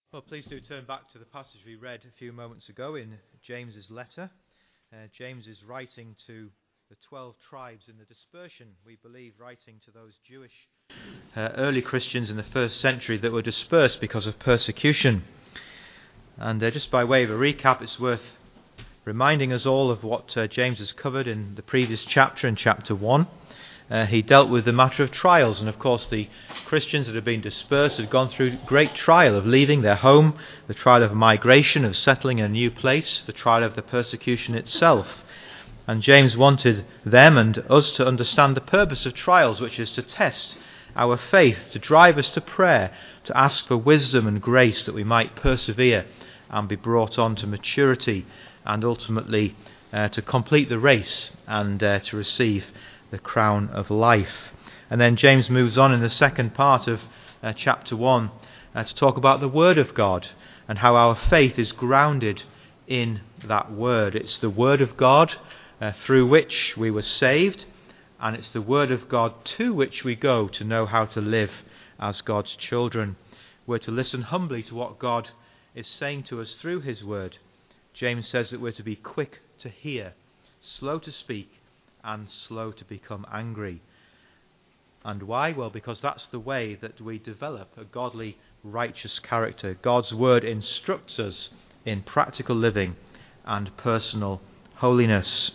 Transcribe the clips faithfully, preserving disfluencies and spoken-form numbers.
Well, please do turn back to the passage we read a few moments ago in James's letter. Uh, James is writing to the twelve tribes in the dispersion, we believe, writing to those Jewish uh, early Christians in the first century that were dispersed because of persecution. And uh, just by way of a recap, it's worth reminding us all of what uh, James has covered in the previous chapter, in chapter one. Uh, he dealt with the matter of trials, and of course the Christians that had been dispersed had gone through great trial of leaving their home, the trial of migration, of settling in a new place, the trial of the persecution itself. And James wanted them and us to understand the purpose of trials, which is to test our faith, to drive us to prayer, to ask for wisdom and grace that we might persevere and be brought on to maturity, and ultimately uh, to complete the race and uh, to receive the crown of life. And then James moves on in the second part of uh, chapter one uh, to talk about the Word of God and how our faith is grounded in that Word. It's the Word of God uh, through which we were saved, and it's the Word of God to which we go to know how to live as God's children. We're to listen humbly to what God is saying to us through His Word. James says that we're to be quick to hear, slow to speak, and slow to become angry. And why? Well, because that's the way that we develop a godly, righteous character. God's Word instructs us in practical living and personal holiness.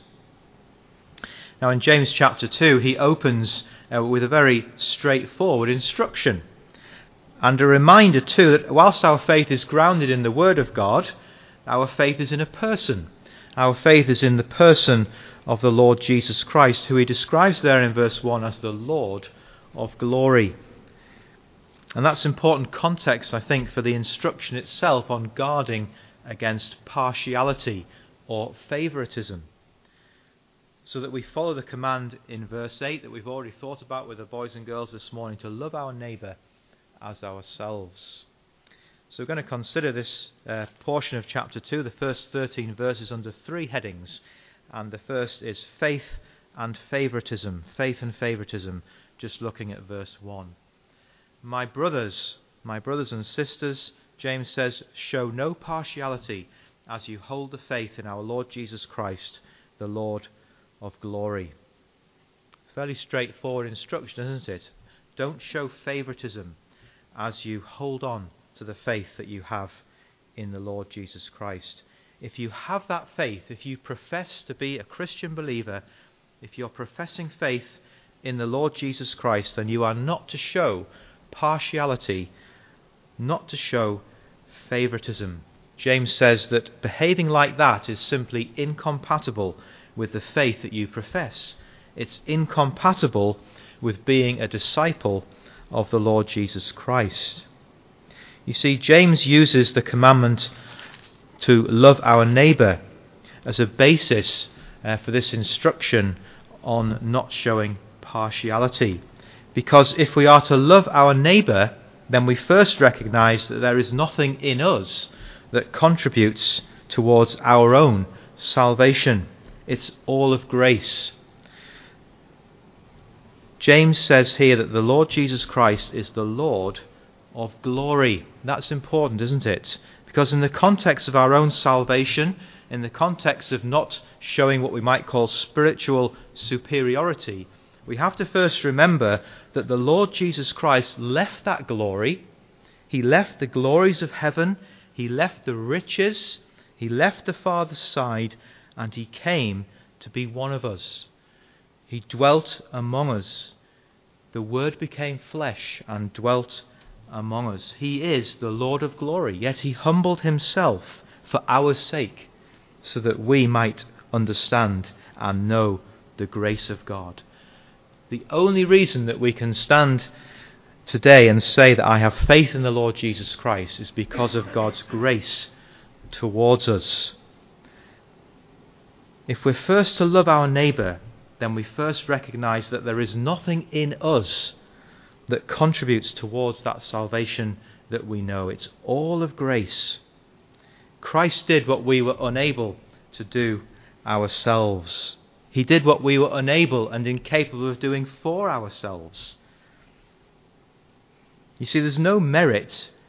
Now in James chapter two, he opens uh, with a very straightforward instruction. And a reminder too that whilst our faith is grounded in the Word of God, our faith is in a person. Our faith is in the person of the Lord Jesus Christ, who he describes there in verse one as the Lord of glory. And that's important context, I think, for the instruction itself on guarding against partiality or favoritism. So that we follow the command in verse eight that we've already thought about with the boys and girls this morning, to love our neighbour as ourselves. So we're going to consider this uh, portion of chapter two, the first thirteen verses, under three headings. And the first is faith and favoritism. Faith and favoritism, just looking at verse one. My brothers, my brothers and sisters, James says, show no partiality as you hold the faith in our Lord Jesus Christ, the Lord of glory. Fairly straightforward instruction, isn't it? Don't show favoritism as you hold on to the faith that you have in the Lord Jesus Christ. If you have that faith, if you profess to be a Christian believer, if you're professing faith in the Lord Jesus Christ, then you are not to show partiality, not to show favoritism. James says that behaving like that is simply incompatible with the faith that you profess. It's incompatible with being a disciple of the Lord Jesus Christ. You see, James uses the commandment to love our neighbour as a basis uh, for this instruction on not showing partiality. Because if we are to love our neighbour, then we first recognise that there is nothing in us that contributes towards our own salvation. It's all of grace. James says here that the Lord Jesus Christ is the Lord of glory. That's important, isn't it? Because in the context of our own salvation, in the context of not showing what we might call spiritual superiority, we have to first remember that the Lord Jesus Christ left that glory. He left the glories of heaven. He left the riches. He left the Father's side, and he came to be one of us. He dwelt among us. The Word became flesh and dwelt among us. He is the Lord of glory, yet he humbled himself for our sake, so that we might understand and know the grace of God. The only reason that we can stand today and say that I have faith in the Lord Jesus Christ is because of God's grace towards us. If we're first to love our neighbour, then we first recognise that there is nothing in us that contributes towards that salvation that we know. It's all of grace. Christ did what we were unable to do ourselves. He did what we were unable and incapable of doing for ourselves. You see, there's no merit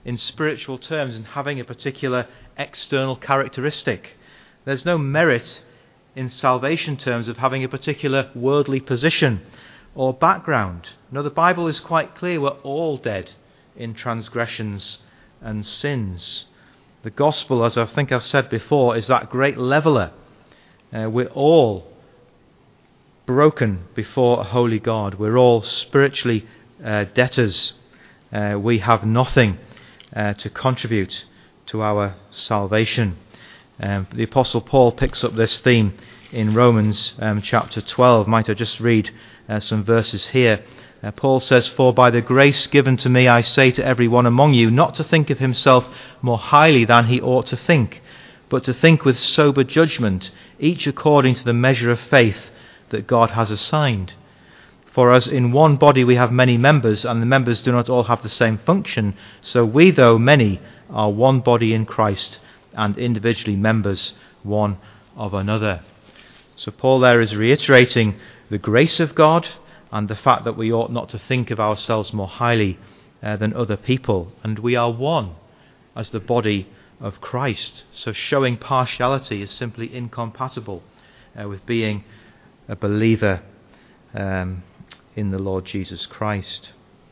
in spiritual terms in having a particular external characteristic. There's no merit in salvation terms of having a particular worldly position or background. No, the Bible is quite clear we're all dead in transgressions and sins. The gospel, as I think I've said before, is that great leveller. Uh, we're all broken before a holy God. We're all spiritually uh, debtors. Uh, we have nothing uh, to contribute to our salvation. Um, the Apostle Paul picks up this theme in Romans um, chapter twelve. Might I just read uh, some verses here? Uh, Paul says, "For by the grace given to me I say to every one among you, not to think of himself more highly than he ought to think, but to think with sober judgment, each according to the measure of faith that God has assigned. For as in one body we have many members, and the members do not all have the same function, so we, though many, are one body in Christ, and individually members one of another." So Paul there is reiterating the grace of God and the fact that we ought not to think of ourselves more highly uh, than other people. And we are one as the body of Christ. So showing partiality is simply incompatible uh, with being a believer um, in the Lord Jesus Christ.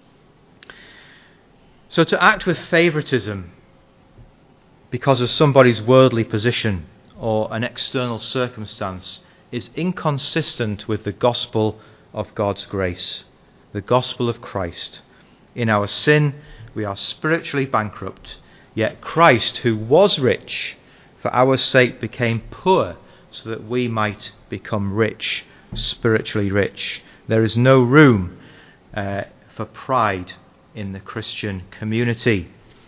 So to act with favoritism because of somebody's worldly position or an external circumstance is inconsistent with the gospel of God's grace, the gospel of Christ. In our sin, we are spiritually bankrupt, yet Christ, who was rich, for our sake became poor, so that we might become rich, spiritually rich. There is no room uh, for pride in the Christian community.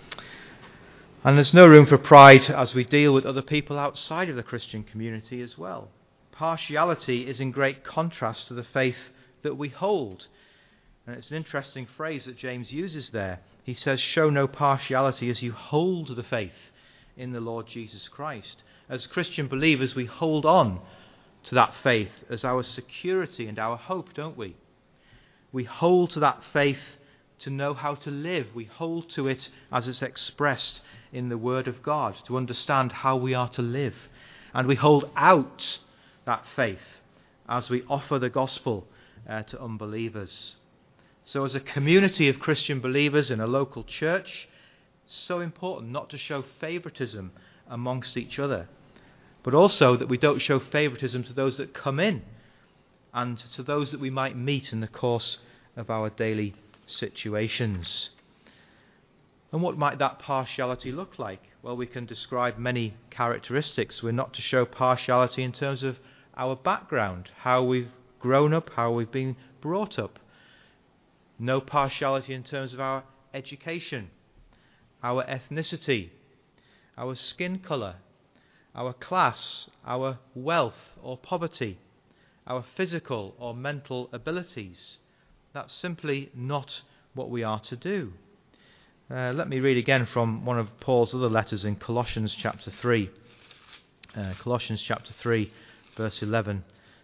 And there's no room for pride as we deal with other people outside of the Christian community as well. Partiality is in great contrast to the faith that we hold. And it's an interesting phrase that James uses there. He says, "Show no partiality as you hold the faith in the Lord Jesus Christ." As Christian believers, we hold on to that faith as our security and our hope, don't we? We hold to that faith to know how to live. We hold to it as it's expressed in the Word of God, to understand how we are to live. And we hold out that faith as we offer the gospel uh, to unbelievers. So as a community of Christian believers in a local church, it's so important not to show favoritism amongst each other, but also that we don't show favoritism to those that come in and to those that we might meet in the course of our daily situations. And what might that partiality look like? Well, we can describe many characteristics. We're not to show partiality in terms of our background, how we've grown up, how we've been brought up. No partiality in terms of our education, our ethnicity, our skin colour, our class, our wealth or poverty, our physical or mental abilities. That's simply not what we are to do. Uh, let me read again from one of Paul's other letters in Colossians chapter three. Uh, Colossians chapter three, verse eleven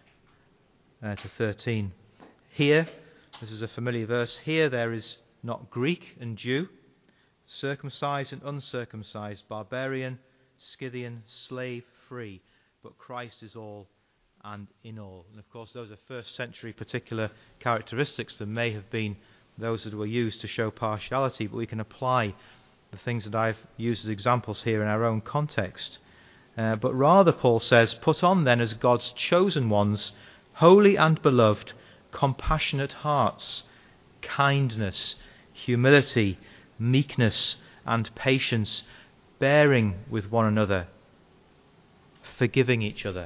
uh, to thirteen. Here, this is a familiar verse, here there is not Greek and Jew, circumcised and uncircumcised, barbarian, Scythian, slave, free, but Christ is all and in all. And of course those are first century particular characteristics that may have been those that were used to show partiality, but we can apply the things that I've used as examples here in our own context. Uh, but rather, Paul says, put on then as God's chosen ones, holy and beloved, compassionate hearts, kindness, humility, meekness, and patience, bearing with one another, forgiving each other.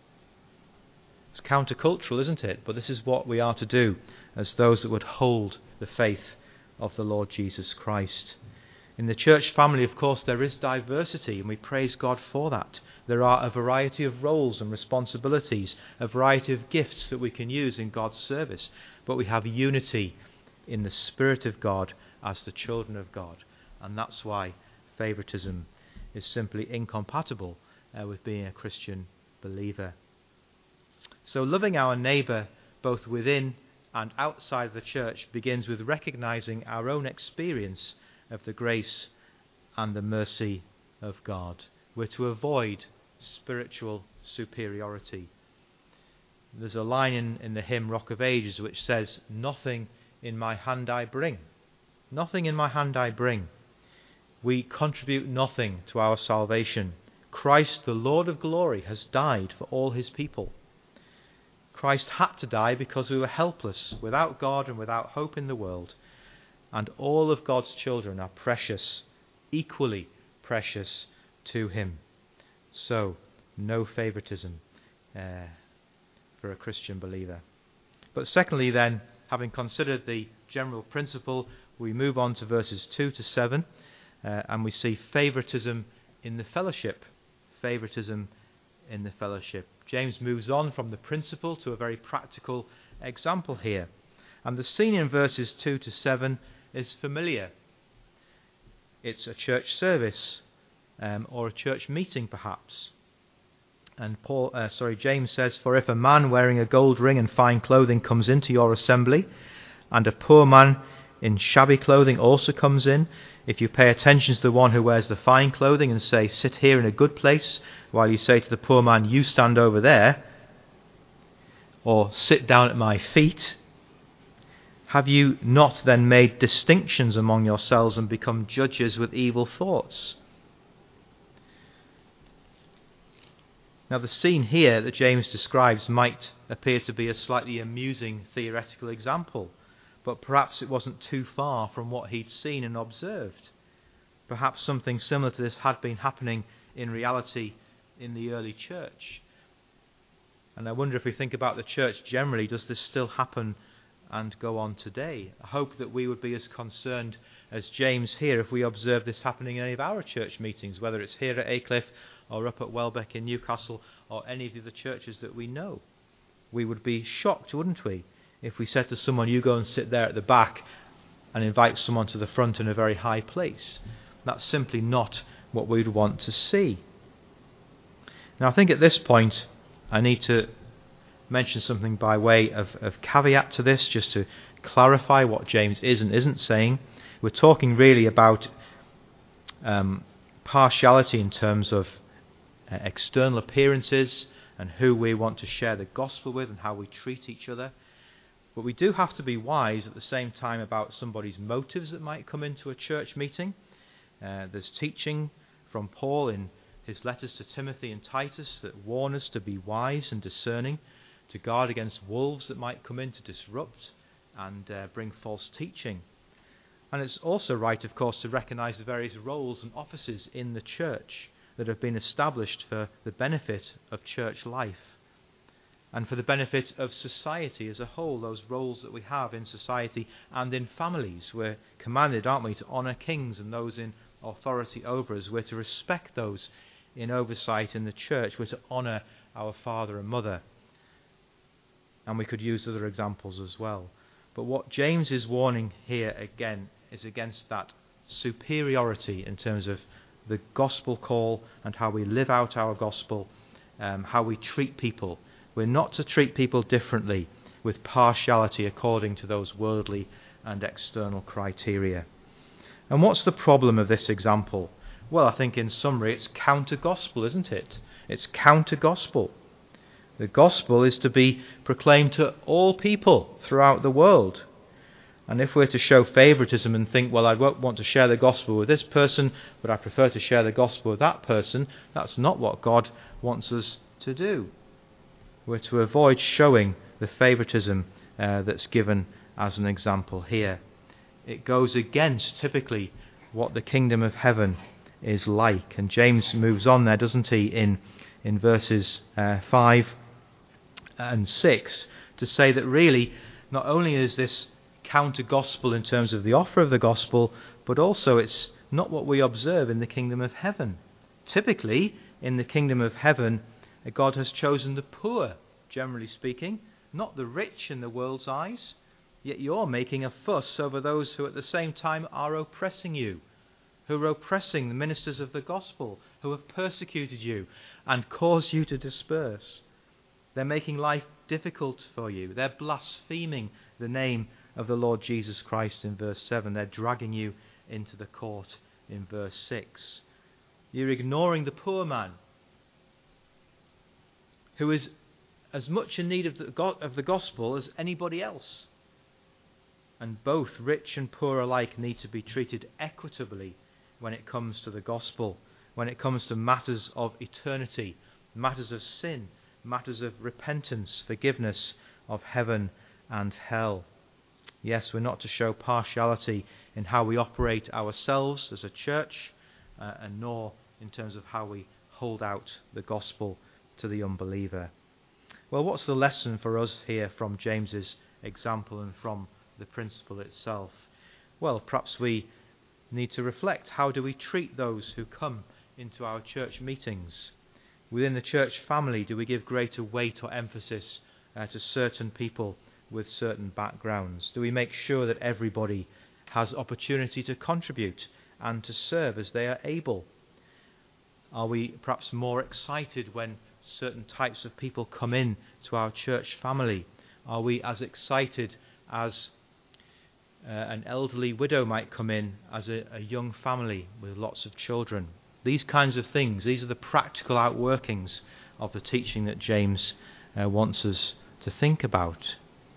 It's countercultural, isn't it? But this is what we are to do as those that would hold the faith of the Lord Jesus Christ. In the church family, of course, there is diversity, and we praise God for that. There are a variety of roles and responsibilities, a variety of gifts that we can use in God's service, but we have unity in the Spirit of God as the children of God, and that's why favoritism is simply incompatible uh, with being a Christian believer. So loving our neighbour both within and outside the church begins with recognizing our own experience of the grace and the mercy of God. We're to avoid spiritual superiority. There's a line in, in the hymn Rock of Ages which says, "Nothing in my hand I bring. Nothing in my hand I bring." We contribute nothing to our salvation. Christ, the Lord of glory, has died for all his people. Christ had to die because we were helpless, without God and without hope in the world. And all of God's children are precious, equally precious to him. So, no favoritism uh, for a Christian believer. But secondly then, having considered the general principle, we move on to verses two to seven, uh, and we see favoritism in the fellowship. Favoritism in the fellowship. James moves on from the principle to a very practical example here. And the scene in verses two to seven is familiar. It's a church service, um, or a church meeting perhaps. And Paul, uh, sorry, James says, "For if a man wearing a gold ring and fine clothing comes into your assembly, and a poor man in shabby clothing also comes in, if you pay attention to the one who wears the fine clothing and say, 'Sit here in a good place,' while you say to the poor man, 'You stand over there,' or 'Sit down at my feet,' have you not then made distinctions among yourselves and become judges with evil thoughts?" Now the scene here that James describes might appear to be a slightly amusing theoretical example, but perhaps it wasn't too far from what he'd seen and observed. Perhaps something similar to this had been happening in reality in the early church. And I wonder, if we think about the church generally, does this still happen and go on today? I hope that we would be as concerned as James here if we observe this happening in any of our church meetings, whether it's here at Aycliffe or up at Welbeck in Newcastle or any of the other churches that we know. We would be shocked, wouldn't we, if we said to someone, "You go and sit there at the back," and invite someone to the front in a very high place. That's simply not what we'd want to see. Now I think at this point I need to mention something by way of, of caveat to this, just to clarify what James is and isn't saying. We're talking really about um, partiality in terms of uh, external appearances and who we want to share the gospel with and how we treat each other. But we do have to be wise at the same time about somebody's motives that might come into a church meeting. Uh, there's teaching from Paul in his letters to Timothy and Titus that warn us to be wise and discerning, to guard against wolves that might come in to disrupt and uh, bring false teaching. And it's also right, of course, to recognise the various roles and offices in the church that have been established for the benefit of church life and for the benefit of society as a whole, those roles that we have in society and in families. We're commanded, aren't we, to honour kings and those in authority over us. We're to respect those in oversight in the church. We're to honour our father and mother. And we could use other examples as well. But what James is warning here again is against that superiority in terms of the gospel call and how we live out our gospel, um, how we treat people. We're not to treat people differently with partiality according to those worldly and external criteria. And what's the problem of this example? Well, I think in summary it's counter-gospel, isn't it? It's counter-gospel. The gospel is to be proclaimed to all people throughout the world. And if we're to show favouritism and think, well, I won't want to share the gospel with this person, but I prefer to share the gospel with that person, that's not what God wants us to do. We're to avoid showing the favouritism uh, that's given as an example here. It goes against typically what the kingdom of heaven is like. And James moves on there, doesn't he, in, in verses uh, five and six, to say that really not only is this counter-gospel in terms of the offer of the gospel, but also it's not what we observe in the kingdom of heaven. Typically, in the kingdom of heaven, God has chosen the poor, generally speaking, not the rich in the world's eyes. Yet you're making a fuss over those who at the same time are oppressing you, who are oppressing the ministers of the gospel, who have persecuted you and caused you to disperse. They're making life difficult for you. They're blaspheming the name of the Lord Jesus Christ in verse seven. They're dragging you into the court in verse six. You're ignoring the poor man, who is as much in need of the, go- of the gospel as anybody else. And both rich and poor alike need to be treated equitably when it comes to the gospel, when it comes to matters of eternity, matters of sin, matters of repentance, forgiveness of heaven and hell. Yes, we're not to show partiality in how we operate ourselves as a church, uh, and nor in terms of how we hold out the gospel to the unbeliever. Well, what's the lesson for us here from James's example and from the principle itself? Well, perhaps we need to reflect, how do we treat those who come into our church meetings? Within the church family, do we give greater weight or emphasis uh, to certain people with certain backgrounds? Do we make sure that everybody has opportunity to contribute and to serve as they are able? Are we perhaps more excited when certain types of people come in to our church family? Are we as excited as uh, an elderly widow might come in as a, a young family with lots of children? These kinds of things, these are the practical outworkings of the teaching that James uh, wants us to think about.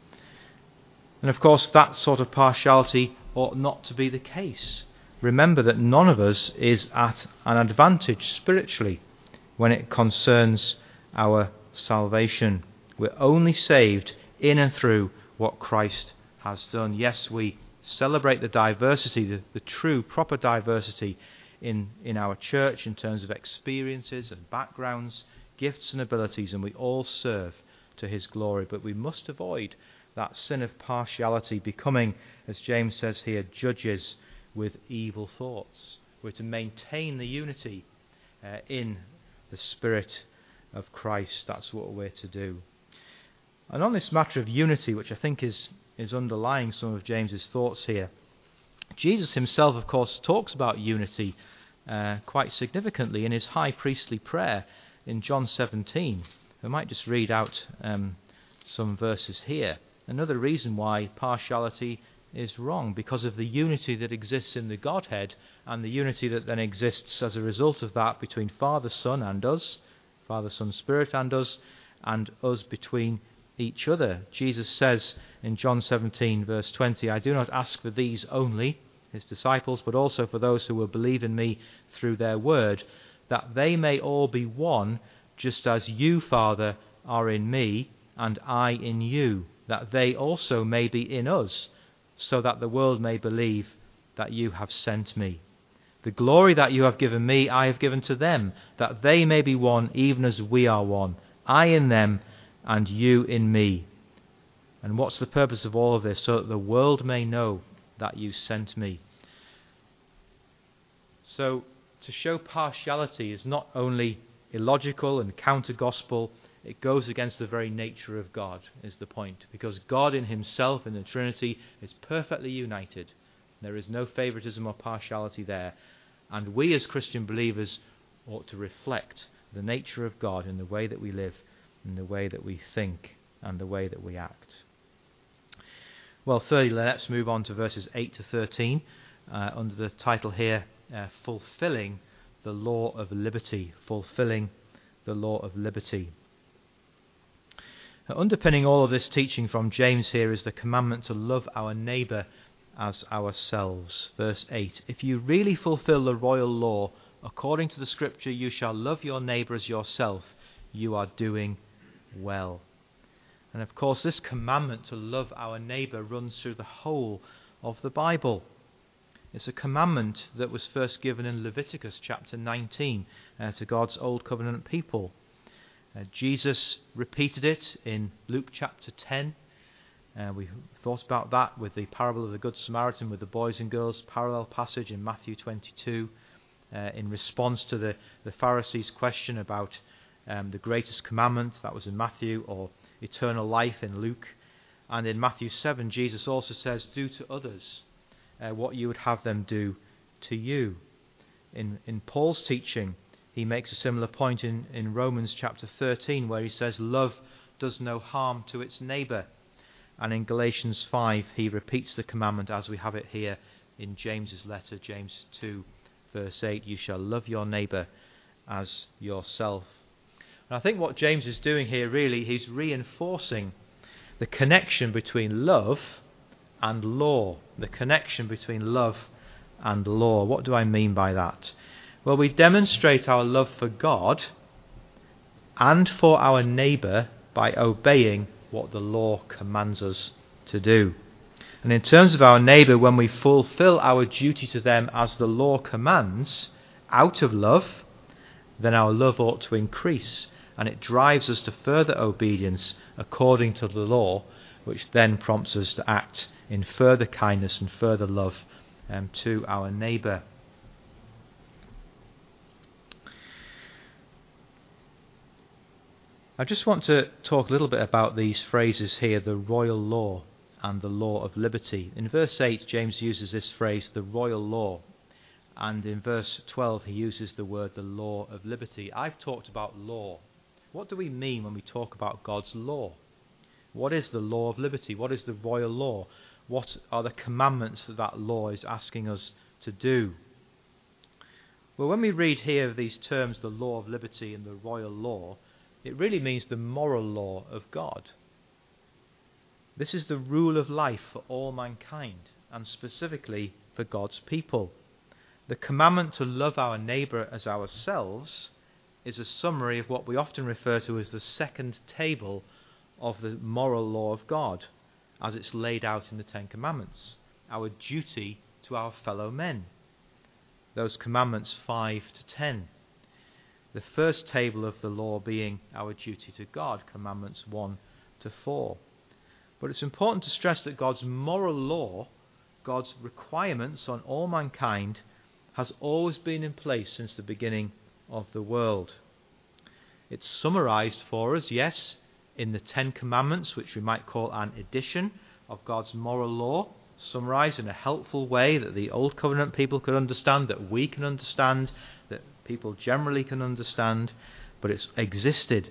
And of course, that sort of partiality ought not to be the case. Remember that none of us is at an advantage spiritually when it concerns our salvation. We're only saved in and through what Christ has done. Yes, we celebrate the diversity, the, the true, proper diversity in, in our church in terms of experiences and backgrounds, gifts and abilities, and we all serve to his glory. But we must avoid that sin of partiality, becoming, as James says here, judges with evil thoughts. We're to maintain the unity uh, in the Spirit of Christ. That's what we're to do. And on this matter of unity, which I think is, is underlying some of James's thoughts here, Jesus himself, of course, talks about unity uh, quite significantly in his high priestly prayer in John seventeen. I might just read out um, some verses here. Another reason why partiality is wrong, because of the unity that exists in the Godhead and the unity that then exists as a result of that between Father, Son and us, Father, Son, Spirit and us, and us between each other. Jesus says in John seventeen verse twenty, I do not ask for these only, his disciples, but also for those who will believe in me through their word, that they may all be one, just as you, Father, are in me and I in you, that they also may be in us, so that the world may believe that you have sent me. The glory that you have given me, I have given to them, that they may be one, even as we are one, I in them and you in me. And what's the purpose of all of this? So that the world may know that you sent me. So, to show partiality is not only illogical and counter-gospel, it goes against the very nature of God, is the point. Because God in himself, in the Trinity, is perfectly united. There is no favoritism or partiality there. And we as Christian believers ought to reflect the nature of God in the way that we live, in the way that we think, and the way that we act. Well, thirdly, let's move on to verses eight to thirteen, uh, under the title here, uh, Fulfilling the Law of Liberty. Fulfilling the Law of Liberty. Now, underpinning all of this teaching from James here is the commandment to love our neighbour as ourselves. Verse eight, if you really fulfill the royal law, according to the scripture, you shall love your neighbour as yourself, you are doing well. And of course, this commandment to love our neighbour runs through the whole of the Bible. It's a commandment that was first given in Leviticus chapter nineteen uh, to God's old covenant people. Uh, Jesus repeated it in Luke chapter ten. Uh, we thought about that with the parable of the Good Samaritan with the boys and girls, parallel passage in Matthew twenty-two, uh, in response to the, the Pharisees' question about um, the greatest commandment, that was in Matthew, or eternal life in Luke. And in Matthew seven, Jesus also says, do to others uh, what you would have them do to you. In, in Paul's teaching, he makes a similar point in, in Romans chapter thirteen, where he says, love does no harm to its neighbour. And in Galatians five, he repeats the commandment as we have it here in James's letter, James two, verse eight, you shall love your neighbour as yourself. And I think what James is doing here really, he's reinforcing the connection between love and law. The connection between love and law. What do I mean by that? Well, we demonstrate our love for God and for our neighbour by obeying what the law commands us to do. And in terms of our neighbour, when we fulfil our duty to them as the law commands, out of love, then our love ought to increase, and it drives us to further obedience according to the law, which then prompts us to act in further kindness and further love um, to our neighbour. I just want to talk a little bit about these phrases here, the royal law and the law of liberty. In verse eight, James uses this phrase, the royal law, and in verse twelve he uses the word, the law of liberty. I've talked about law. What do we mean when we talk about God's law? What is the law of liberty? What is the royal law? What are the commandments that that law is asking us to do? Well, when we read here these terms, the law of liberty and the royal law, it really means the moral law of God. This is the rule of life for all mankind, and specifically for God's people. The commandment to love our neighbour as ourselves is a summary of what we often refer to as the second table of the moral law of God, as it's laid out in the Ten Commandments, our duty to our fellow men. Those commandments five to ten. The first table of the law being our duty to God, commandments one to four. But it's important to stress that God's moral law, God's requirements on all mankind, has always been in place since the beginning of the world. It's summarized for us, yes, in the Ten Commandments, which we might call an edition of God's moral law, summarized in a helpful way that the Old Covenant people could understand, that we can understand, that people generally can understand, but it's existed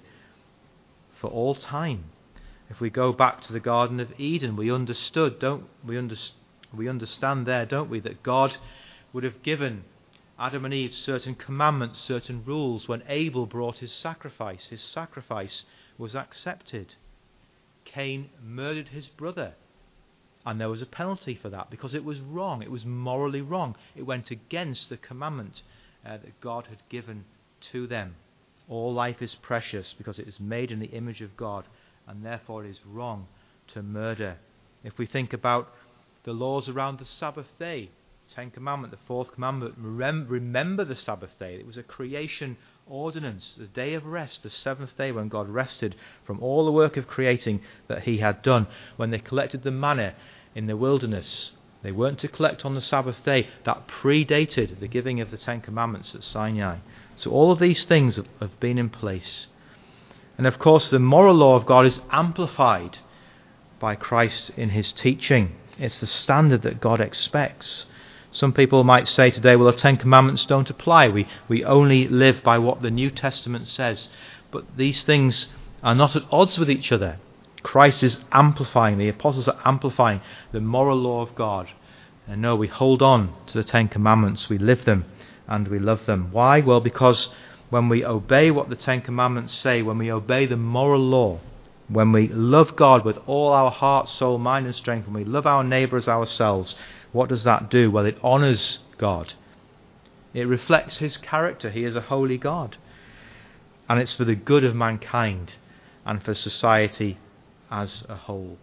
for all time. If we go back to the Garden of Eden, we understood, don't we? Under, we understand there, don't we, that God would have given Adam and Eve certain commandments, certain rules. When Abel brought his sacrifice, his sacrifice was accepted. Cain murdered his brother, and there was a penalty for that because it was wrong. It was morally wrong. It went against the commandment uh, that God had given to them. All life is precious because it is made in the image of God, and therefore it is wrong to murder. If we think about the laws around the Sabbath day, Ten Commandment, the fourth commandment, remember the Sabbath day. It was a creation ordinance, the day of rest, the seventh day when God rested from all the work of creating that he had done. When they collected the manna in the wilderness, they weren't to collect on the Sabbath day. That predated the giving of the Ten Commandments at Sinai. So all of these things have, have been in place. And of course the moral law of God is amplified by Christ in his teaching. It's the standard that God expects. Some people might say today, well, the Ten Commandments don't apply. We, we only live by what the New Testament says. But these things are not at odds with each other. Christ is amplifying, the apostles are amplifying the moral law of God. And no, we hold on to the Ten Commandments, we live them and we love them. Why? Well, because when we obey what the Ten Commandments say, when we obey the moral law, when we love God with all our heart, soul, mind and strength, when we love our neighbour as ourselves, what does that do? Well, it honours God. It reflects his character. He is a holy God. And it's for the good of mankind and for society as a whole.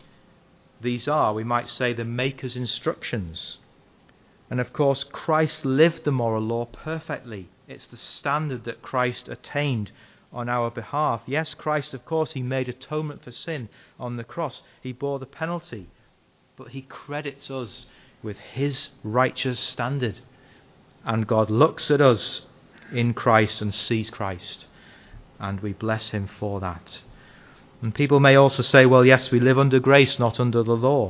These are, we might say, the Maker's instructions. And of course, Christ lived the moral law perfectly. It's the standard that Christ attained on our behalf. Yes, Christ, of course, he made atonement for sin on the cross. He bore the penalty. But he credits us with his righteous standard. And God looks at us in Christ and sees Christ. And we bless him for that. And people may also say, well, yes, we live under grace, not under the law.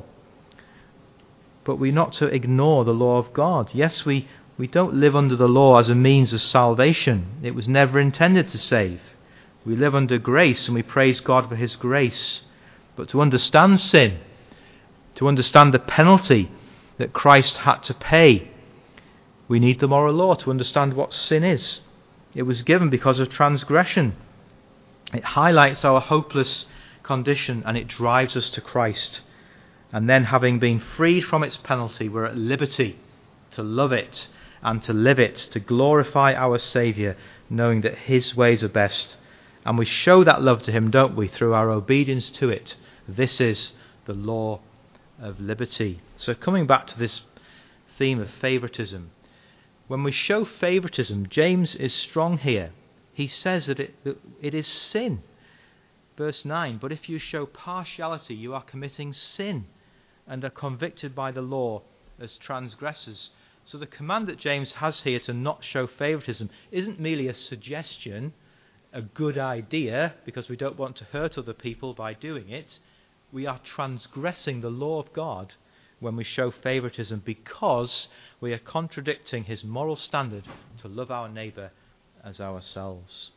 But we're not to ignore the law of God. Yes, we, we don't live under the law as a means of salvation. It was never intended to save. We live under grace and we praise God for his grace. But to understand sin, to understand the penalty that Christ had to pay, We need the moral law to understand what sin is. It was given because of transgression. It highlights our hopeless condition and it drives us to Christ. And then, having been freed from its penalty, we're at liberty to love it and to live it, to glorify our Saviour, knowing that his ways are best. And we show that love to him, don't we, through our obedience to it. This is the law of liberty. So coming back to this theme of favouritism, when we show favouritism, James is strong here. He says that it, that it is sin. Verse nine, but if you show partiality, you are committing sin and are convicted by the law as transgressors. So the command that James has here to not show favouritism isn't merely a suggestion, a good idea, because we don't want to hurt other people by doing it. We are transgressing the law of God when we show favouritism, because we are contradicting his moral standard to love our neighbour as ourselves.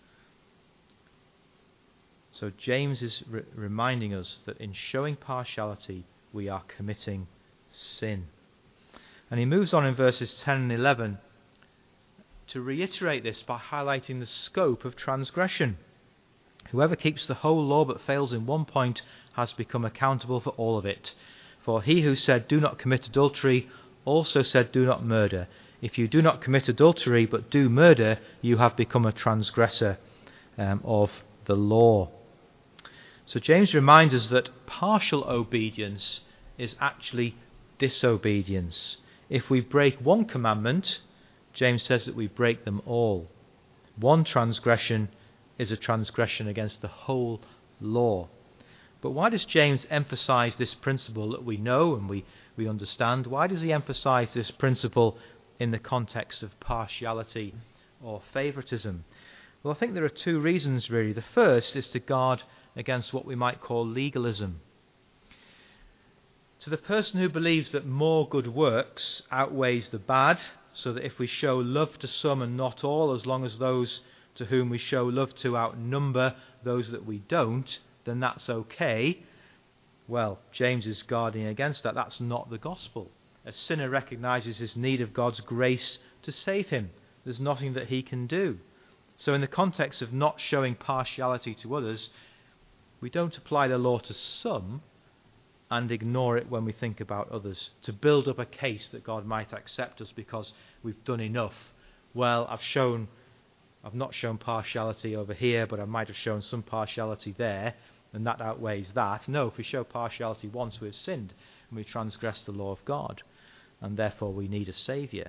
So James is re- reminding us that in showing partiality, we are committing sin. And he moves on in verses ten and eleven to reiterate this by highlighting the scope of transgression. Whoever keeps the whole law but fails in one point has become accountable for all of it. For he who said, do not commit adultery, also said, do not murder. If you do not commit adultery but do murder, you have become a transgressor um, of the law. So James reminds us that partial obedience is actually disobedience. If we break one commandment, James says that we break them all. One transgression is a transgression against the whole law. But why does James emphasize this principle that we know and we, we understand? Why does he emphasize this principle in the context of partiality or favoritism? Well, I think there are two reasons really. The first is to guard against what we might call legalism. To the person who believes that more good works outweighs the bad, so that if we show love to some and not all, as long as those to whom we show love to outnumber those that we don't, then that's okay. Well, James is guarding against that. That's not the gospel. A sinner recognizes his need of God's grace to save him. There's nothing that he can do. So in the context of not showing partiality to others, we don't apply the law to some and ignore it when we think about others, to build up a case that God might accept us because we've done enough. Well, I've shown, I've not shown partiality over here, but I might have shown some partiality there, and that outweighs that. No, if we show partiality once, we've sinned, and we transgress the law of God, and therefore we need a saviour.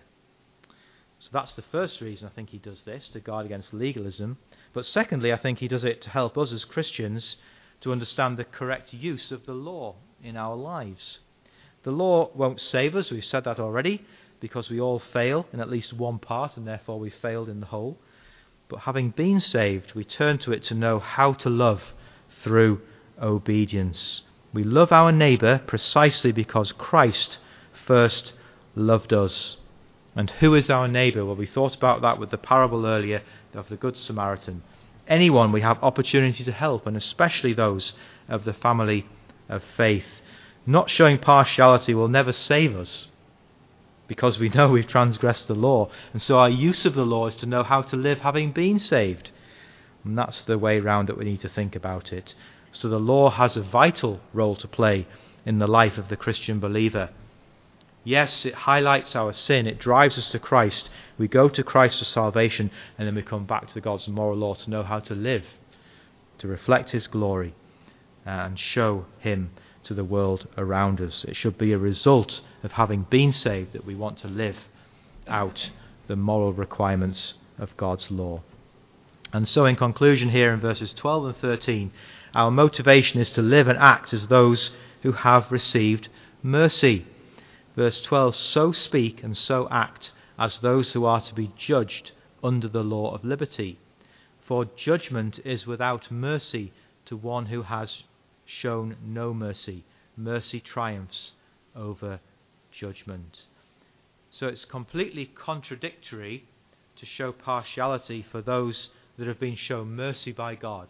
So that's the first reason I think he does this, to guard against legalism. But secondly, I think he does it to help us as Christians to understand the correct use of the law in our lives. The law won't save us, we've said that already, because we all fail in at least one part, and therefore we failed in the whole. But having been saved, we turn to it to know how to love through obedience. We love our neighbour precisely because Christ first loved us. And who is our neighbour? Well, we thought about that with the parable earlier of the Good Samaritan. Anyone we have opportunity to help, and especially those of the family of faith. Not showing partiality will never save us, because we know we've transgressed the law. And so our use of the law is to know how to live having been saved. And that's the way round that we need to think about it. So the law has a vital role to play in the life of the Christian believer. Yes, it highlights our sin, it drives us to Christ. We go to Christ for salvation, and then we come back to God's moral law to know how to live, to reflect his glory, and show him to the world around us. It should be a result of having been saved that we want to live out the moral requirements of God's law. And so in conclusion here in verses twelve and thirteen, our motivation is to live and act as those who have received mercy. Verse twelve, so speak and so act as those who are to be judged under the law of liberty. For judgment is without mercy to one who has shown no mercy. Mercy triumphs over judgment. So it's completely contradictory to show partiality for those that have been shown mercy by God.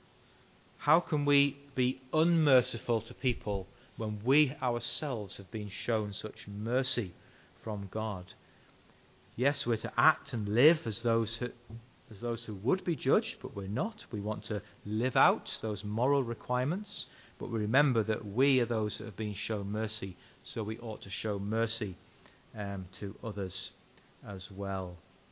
How can we be unmerciful to people when we ourselves have been shown such mercy from God? Yes, we're to act and live as those who, as those who would be judged, but we're not. We want to live out those moral requirements, but we remember that we are those that have been shown mercy, so we ought to show mercy um, to others as well.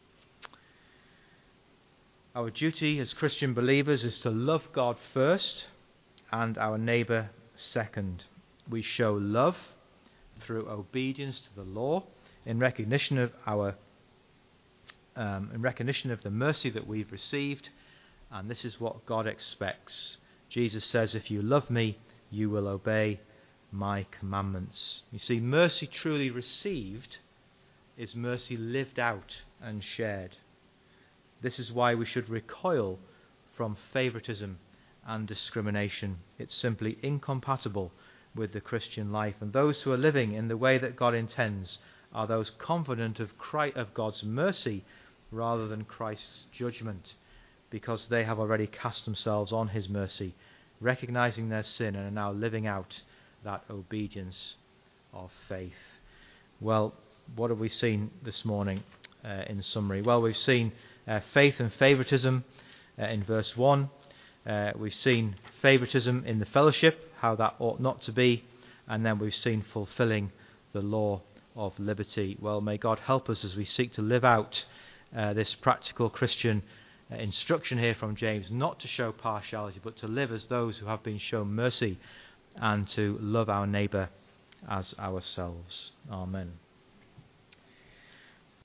Our duty as Christian believers is to love God first and our neighbour second. We show love through obedience to the law in recognition of our um, in recognition of the mercy that we've received, and this is what God expects. Jesus says, "If you love me, you will obey my commandments." You see, mercy truly received is mercy lived out and shared. This is why we should recoil from favoritism and discrimination. It's simply incompatible with the Christian life. And those who are living in the way that God intends are those confident of Christ, of God's mercy rather than Christ's judgment, because they have already cast themselves on his mercy, recognizing their sin, and are now living out that obedience of faith. Well, what have we seen this morning uh, in summary? Well, we've seen uh, faith and favoritism uh, in verse one. Uh, we've seen favoritism in the fellowship, how that ought not to be, and then we've seen fulfilling the law of liberty. Well, may God help us as we seek to live out uh, this practical Christian uh, instruction here from James, not to show partiality, but to live as those who have been shown mercy, and to love our neighbour as ourselves. Amen.